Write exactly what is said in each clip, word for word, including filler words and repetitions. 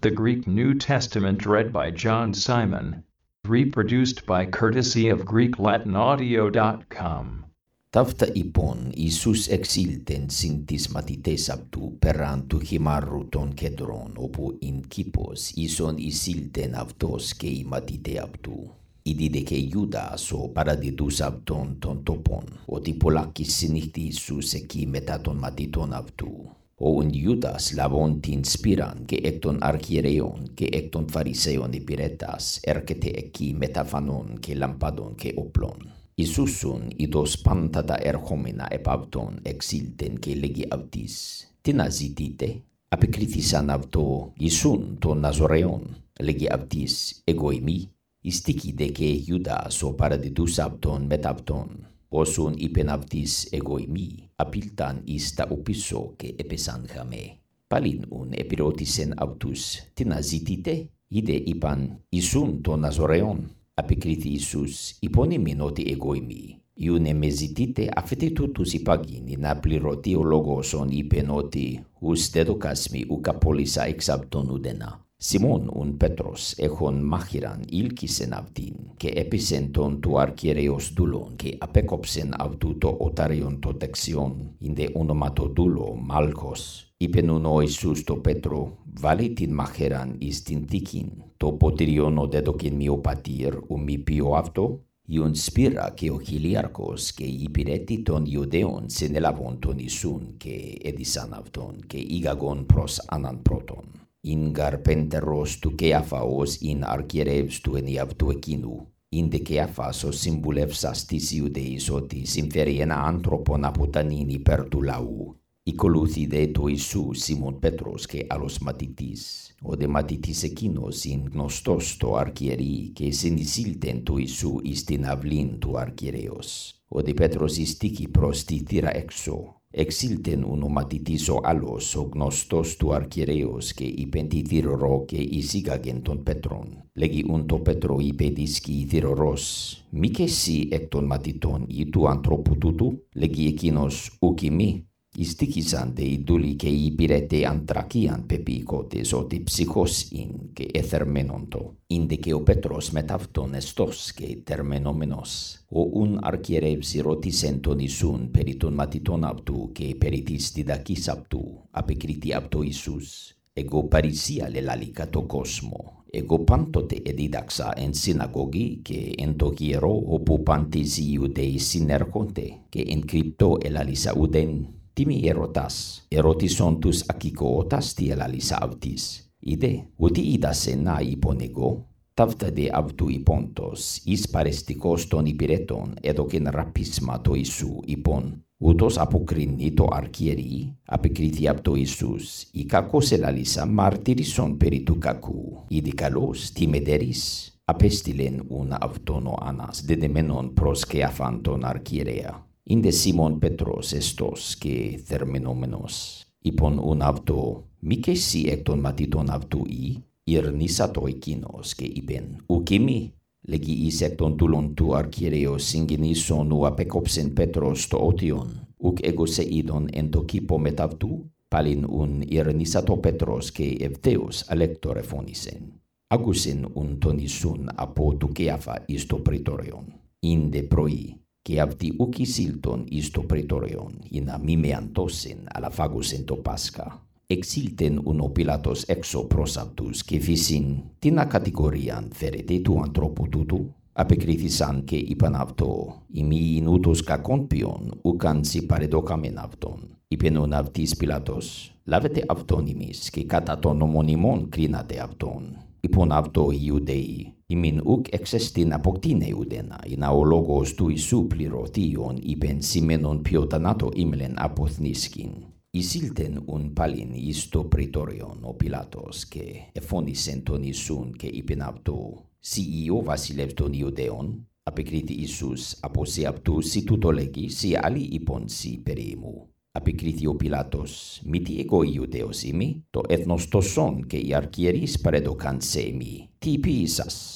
The Greek New Testament read by John Simon. Reproduced by courtesy of Greek Latin Audio dot com. Tavta ipon Isus exilten sintis matites abtu perantu himarru ton kedron opu in kipos ison isilten avtos kei matite abtu. Idide ke Judas o paraditus abton ton topon, o tipolakis sinihti Isus eki metaton matiton abtu. O un Judas lavontin spiran ke ekton archiereon ke ekton fariseon epiretas erkete eki metafanon ke lampadon ke oplon. Isusun idos pantata erhomena epavton exilten ke legi avtis. Tina zitite, apikritisan avto isun to nazoreon legi avtis egoimi, istiki de ke Judas o paraditus avton metavton. Osun ipenavtis egoimi, apiltan ista opiso ke epesan jame. Palin un epirotisen autus, tina zitite, ide ipan isun to nazoreon, apikriti Isus, iponi minoti egoimi. Iune mezitite afetitutus ipagin in apliro teologoson ipenoti, us dedocasmi ucapolisa exabton udena. Simon un Petros echon machiran ilkisen avtin, ke episenton tu archiereos dulon, ke apekopsen avtuto otarion totexion, inde onomato dulo Malkos. Ipenuno Isus to Petro, valitin macheran istintikin, to potiriono dedokin miopatir um mi pio avto, iun spira ke ochiliarkos, ke ipireti ton Judeon senelavon ton Isun, ke edisan avton, ke igagon pros anan proton. Ingar penteros tu Keafaos in archierevs tu eniav tu ekinu, inde Keafasos simbulevsas tis Iudeis otis inferiena anthropon apotanini per tu lau. Icoluthide tu Isu Simon Petros ke alos matitis, o de matitis ekinos in gnostos to archieri, ke sinisilten tu Isu istin avlin tu archiereos, o de Petros istiki prostitira exo. Exilten uno matitiso alos o gnostos tu archiereos ke ipentitiroro ke isigagen ton Petron. Legi unto Petro ipediski itiroros. Mike si ekton matiton itu antropututu? Legi ekinos ukimi? Istikisan de iduli ke ipirete antrakian pepikotes o te psikos in ke ethermenonto. Inde ke o Petros metavton estos ke termenomenos. O un archierevs rotisenton Isun periton matiton abtu ke peritis didakis abtu, apekriti abto Isus. Ego parisia le lalicato cosmo. Ego pantote edidaxa en sinagogi ke entokiero opu pantisi Iudei sinerconte ke encrypto elalisa uden. Timi erotas, erotisontus akikootas tie lalisa avtis. Ide, uti idasen na iponego, tavta de avtu ipontos, is parestikos ton ipireton, edoken rapisma to Isu ipon, utos apokrinni to archieri, apikriti abto Isus, ikakos elalisa martirison peritu kaku, idikalos timederis, apestilen un avtono anas dedemenon pros Keafanton archierea. Inde Simon Petros estos ke termenomenos. Ipon un avto, mike si ekton matiton avtu i, ir nisato ekinos ke ipen. Ukimi, legi is ekton tulon tu archiereo singinison u apekopsen Petros to otion, uk ego se idon ento kipo metavtu, palin un ir nisato Petros ke evteos alectore fonisen. Agusin un tonisun apo tu Keafa isto praetorion. Inde proi, ke avti ukisilton isto praetorion, ina mimeantosen ala fagusen to Pasca. Exilten uno Pilatos exo prosaptus ke visin tina categorian ferete tu antropututu, apekritisan ke ipanavto, imi inutus ca conpion, ucan si paredocamen avton. Ipenon avtis Pilatos, lavete avtonimis, ke cataton homonimon crinate avton. Ipon avto Iudei, imin uk exestin apoctine udena, ina ologos tu Isu plirotion ipen simenon piotanato imlen apothniskin. Isilten un palin isto praetorion o Pilatos, ke efonisenton Isun ke ipen avto, si io vasilevton Iudeon, apekriti Isus apose aptu si tuto legi si ali ipon si perimu. Apikriti o Pilatos, miti ego Iudeos imi, to ethnos toson ke i archieris paredocan semi, ti pisas.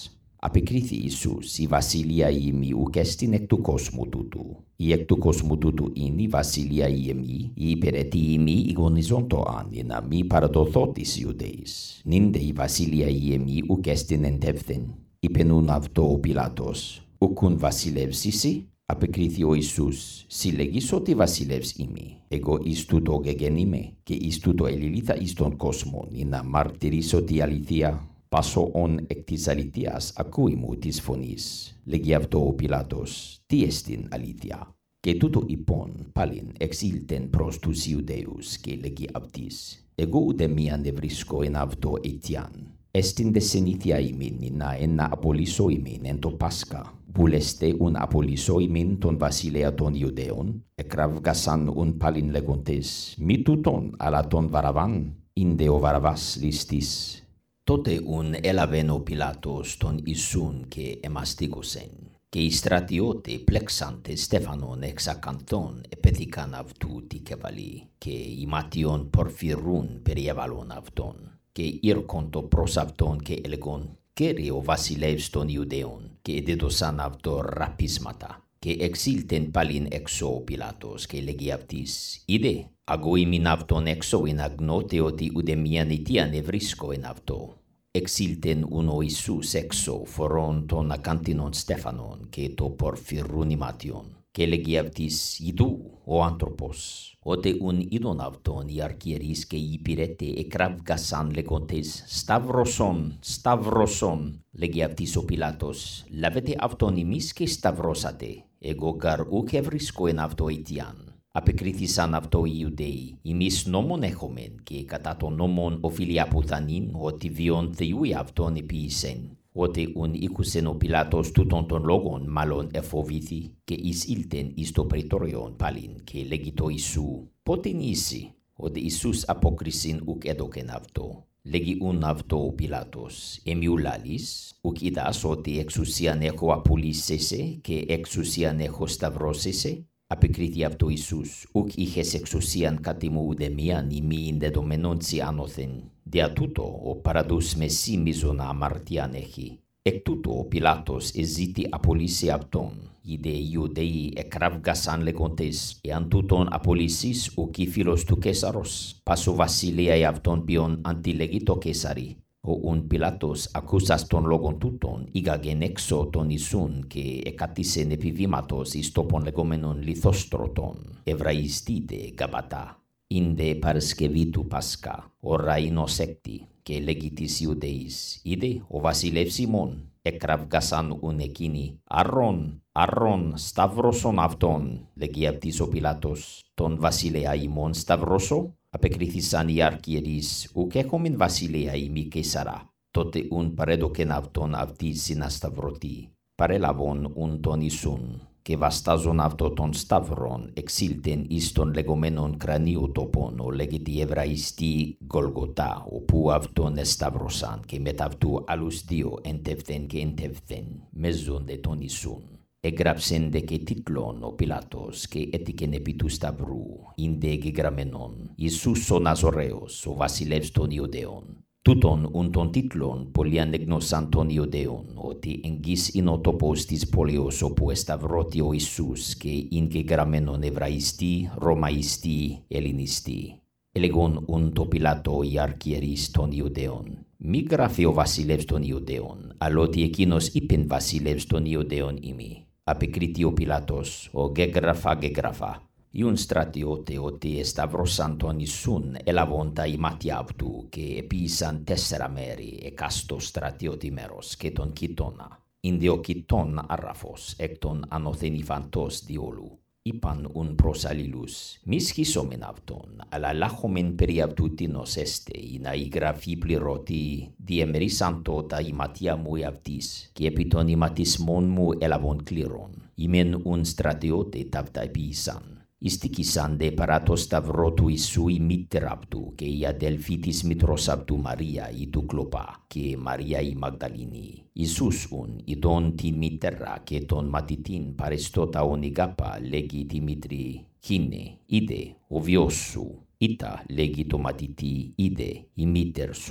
απεκρίθη Ιησούς, η βασιλεία ημί ουκ εστιν εκ του κόσμου τούτου. Η εκ του κόσμου τούτου είναι η βασιλεία ημί, η υπηρετή ημί ηγονιζόντο αν, ή να μη παραδοθώ της Ιουδαίης. Νίντε η βασιλεία ημί ουκ εστιν εντεύθεν. Είπενουν αυτό ο Πιλάτος, ουκουν βασιλεύς εσύ? Απεκρίθη ο Ιησούς, συλλεγείς ότι βασιλεύς είμαι. Εγώ εις τούτο γεγεν είμαι, και εις τούτο ελιλήθα εις τον κόσμον, ή να μαρτυρήσω τη αλήθεια. Πάσο ον εκ της αλήθειας ακούει μου της φωνής. Λέγει αυτό ο Πιλάτος, τι εστιν αλήθεια? Και τούτο υπόν πάλιν εξήλθεν προς τους Ιουδαίους και λέγει αυτής, εγώ ούτε μίαν ευρίσκω εν αυτό αιτιάν. Εστιν δε συνήθεια ημίν να εν να απολύσω ημίν εν το Πάσχα. Βουλεστε ουν απολύσω ημίν τον βασιλέα των Ιουδαίων, εκραυγασαν ουν πάλιν λέγοντες, μη τούτον, αλλά τον Βαραβάν, ίνδε ο Βαραβάς ληστής. Τότε ουν έλαβεν ο Πιλάτος τον Ιησούν και εμαστίγωσεν, και οι στρατιώτε πλέξαντε Στέφανον εξ ακανθών επέθηκαν αυτού τη κεφαλή, και οι μάτιον πορφυρούν περιέβαλον αυτόν, και ήρκοντο προς αυτόν και έλεγον, Κύριε ο βασιλεύς των Ιουδαίων, και έδωσαν αυτό ραπίσματα. Και εξήλθεν πάλιν έξω ο Πιλάτος και λέγει αυτής, είδε, αγώ ημίν αυτόν έξω εν αγνώτε ότι ούτε μίαν αιτίαν ευρίσκω εν αυτό. Εξήλθεν ουν ο Ιησούς έξω φορών των ακάντινων Στέφανον και το πορφυρούν ημάτιον. Και λέγει αυτής, ειδού ο άνθρωπος. Ότε ουν είδον αυτόν οι αρχιερείς και οι υπηρέτε εκραυγασαν λέγοντες, σταυρώσον, σταυρώσον. Λέγει αυτής ο Πιλάτος, λάβετε αυτόν ημείς και σταυρώσατε. Εγώ γαρ ουκ ευρίσκω εν αυτό αιτιάν. Απεκρίθησαν αυτό οι Ιουδαίοι, ημείς νόμον έχομεν και κατά τον νόμον οφείλει αποθανήν ότι βιον Θεού αυτόν επίησεν. Ότε ουν ήκουσεν ο Πιλάτος τούτον των λόγων μάλλον εφοβήθη και εισήλθεν εις το πρετόριον πάλιν και λέγει το Ιησού, πότεν είσαι, ότι Ιησούς απόκρισιν ουκ έδωκεν αυτό. Λέγει ουν αυτό ο Πιλάτος, εμιουλάλης, ουκ είδας ότι εξουσίαν έχω απολύσεσαι και εξουσίαν έχω σταυρώσεσαι. Απεκρίθη αυτό Ιησούς, ουκ είχες εξουσίαν κάτι μου ουδε μίαν ημίν δεδομένον σοι άνωθεν. Δια τούτο ο παραδούς με σύ μίζωνα αμαρτίαν έχει. Εκ τούτο ο Πιλάτος εζήτη απολύσει αυτόν. Είδε οι Ιουδαίοι εκραυγασαν λέγοντες, εάν τούτον απολύσεις ουκ η φίλος του Καίσαρος, πάσο βασιλεία αυτόν ποιον αντιλεγεί το Καίσαρι. Ο ουν Πιλάτος ακούσας των λόγων τούτων, ήγαγεν έξω τον Ιησούν και εκατήσεν επιβήματος εις τόπον λεγόμενον λιθόστρωτον, Εβραϊστήτε Γαβατά. Ίνδε Παρασκευή του Πάσχα, ώρα εινος έκτη, και λέγει της Ιουδαίης, είδε ο βασιλεύς ημών, εκραυγασαν ουν εκείνοι, αρρών, αρρών, σταυρώσον αυτόν, λέγει αυτής ο Πιλάτος, τον βασιλέα ημών σταυρώσω. Απεκρίθησαν οι αρχιερείς, ουκ έχομεν βασιλεία ημί Καίσαρα. Τότε ουν παρέδοκεν αυτόν αυτής συνασταυρωτή. Παρέλαβον ουν τον Ιησούν, και βαστάζον αυτό τον σταυρόν, εξήλθεν εις τον λεγόμενον κρανίου τόπον, ο λέγεται Εβραϊστή Γολγοτά, όπου αυτόν εσταυρώσαν, και μετ' αυτού άλλους δύο εντεύθεν και εντεύθεν, μεζόντε τον Ιησούν. Εγγράψεν δε και τίτλον ο Πιλάτος και έτυχεν επί του σταυρού, ίνδε γεγραμμένον, Ιησούς ο Ναζωραίος, ο βασιλεύς των Ιουδαίων. Τούτον ουν τον τίτλον πολλοί ανεγνώσαν των Ιουδαίων, ότι εγγύς είναι ο τόπος της πόλεως όπου εσταυρώθη ο Ιησούς και είναι γεγραμμένον Εβραϊστή, Ρωμαϊστή, Ελληνιστή. Έλεγον ουν το Πιλάτο οι αρχιερείς των Ιουδαίων. Μη γράφει ο βασιλεύς των Ιουδαίων, αλλά ότι εκείνος είπεν βασιλεύς των Ιουδαίων ημί. Απεκρίθη ο Πιλάτος, ο γεγραφά γεγραφά. Ιουν στρατιώτε ότι εσταυρώσαν τον Ιησούν έλαβον τα ημάτια αυτού και επίησαν τέσσερα μέρη εκάστο στρατιώτη μέρος και τον κοιτώνα. Ίνδε ο κοιτών άραφος εκ των ανοθενηφαντός διόλου. Είπαν ουν προς αλλήλους, μη σχίσομεν αυτόν, αλλά λάχομεν περί αυτού τίνος έστε, ή να η γραφή πληρώτη, διεμερίσαντο τα ημάτια μου αυτής, και επί των ηματισμών μου έλαβον κλήρων. Ημέν ουν στρατιώτε ταύτα επίησαν. Ιστικήσαν δε παρά το σταυρό του Ιησού η μήτερα αυτού και η αδελφή της μήτρος αυτού Μαρία η του Κλοπά και Μαρία η Μαγδαλίνη. Ιησούς ουν ειδών την μήτερα και τον μαθητήν παρεστώτα ονιγάπα λέγει τη μήτρη «Κίνε, είδε ο βιός σου». Ήτα λέγει το μαθητή «Είδε η μήτερ σου».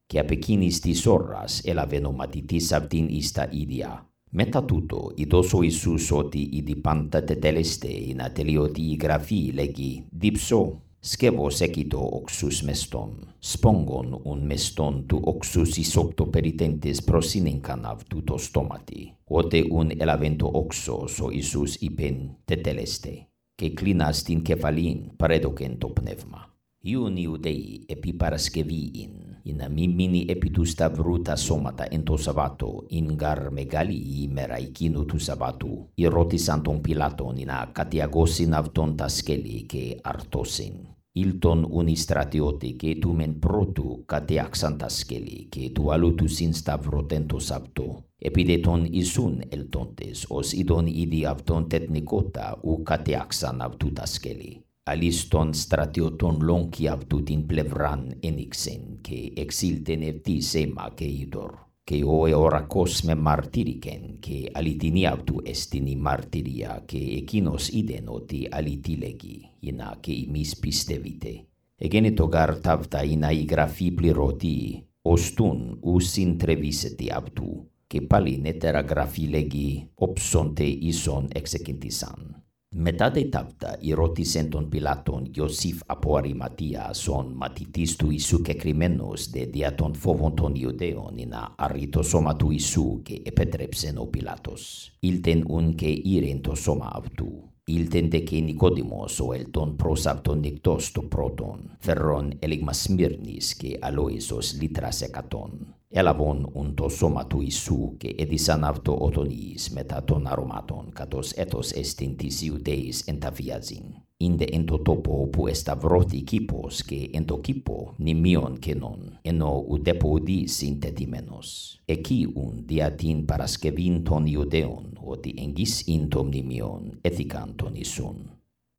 che apekinis tisoras elavenomatiti sabtin ista idia. Meta tutto, idoso Isus oti idi panta teteleste in atelioti grafi legi dipso, skevo sekito oxus meston, spongon un meston tu oxus isopto peritentes prosinenkanav tuto stomati, ote un elavento oxo so Isus ipen teteleste, che clinas tin kefalin paredokento pneuma. Iun iudei epiparaskeviin, in mimini epitusta vruta somata ento sabato, in gar megalii meraikinu tu sabatu, irotis anton pilaton in a katiagosin avton taskeli ke artosin. Ilton unistratiote ke tu men protu katiaksan taskeli ke tu alutus in stavrotento sabto, epideton isun eltontes os idon idi avton tetnikota u katiaksan avtu taskeli. Aliston stratioton lonki avtutin plevran enixen, ke exilten evti sema ke idor, ke oe orakos me martiriken, ke alitini avtu estini martiria, ke ekinos idenoti alitilegi, ina ke mis pistevite. Egenetogar tavta ina igrafi pliroti, ostun usin treviseti avtu, ke palinetera grafilegi opsonte ison execintisan. Metade tavta irotis enton Pilaton Iosif apoarimatia son matitistu isu ke crimenos de diaton fovonton Iudeon ina arritosomatu isu ke epetrepsen o Pilatos. Ilten un ke irento soma avtu. Ilten de ke Nicodimos o elton prosapton nictos to proton, ferron eligma Smirnis ke aloisos litras ekaton. Elavon un to somatu isu ke edisan avto otonis metaton aromaton katos etos estintis iudeis entafiazin. Inde ento topo pu estavroti kipos ke ento kipo nimion kenon, eno udepodis intetimenos. Eki un diatin paraskevin ton iudeon, oti engis intom nimion ethikanton isun.